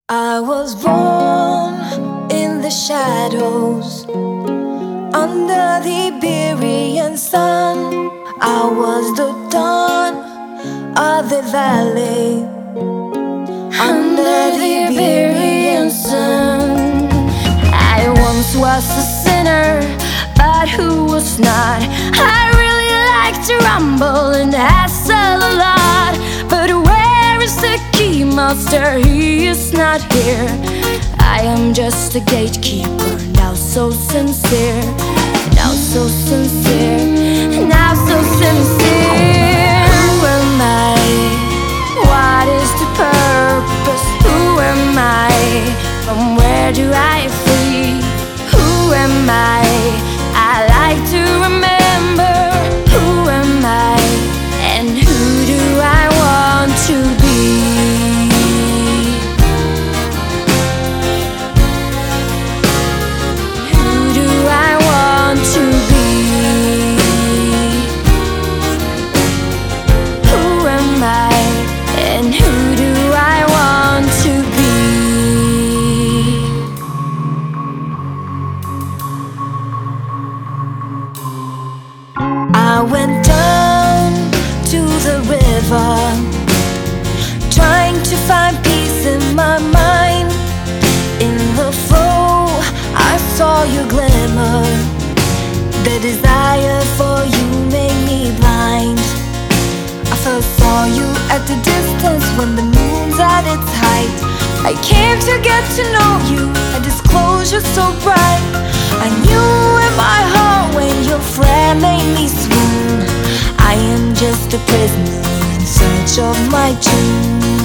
I was born in the shadows, under the Iberian sun. I was the dawn of the valley, under the Iberian sun. I once was a sinner, but who was not? I really like to rumble and hassle a lot, but where is the key master? He is not here. I am just a gatekeeper, now so sincere, now so sincere, now so sincere. Who am I? What is the purpose? Who am I? From where do I flee? Who am I? I like to remember. Who am I? And who do I want to be? Who do I want to be? Who am I? And who do I want to be? I went down to the river, trying to find peace in my mind. In the flow, I saw you glimmer. The desire for you made me blind. I first saw you at the distance when the moon's at its height. I came to get to know you, a disclosure so bright. I knew in my heart when your flare made me swoon. I am just a prisoner in search of my tune.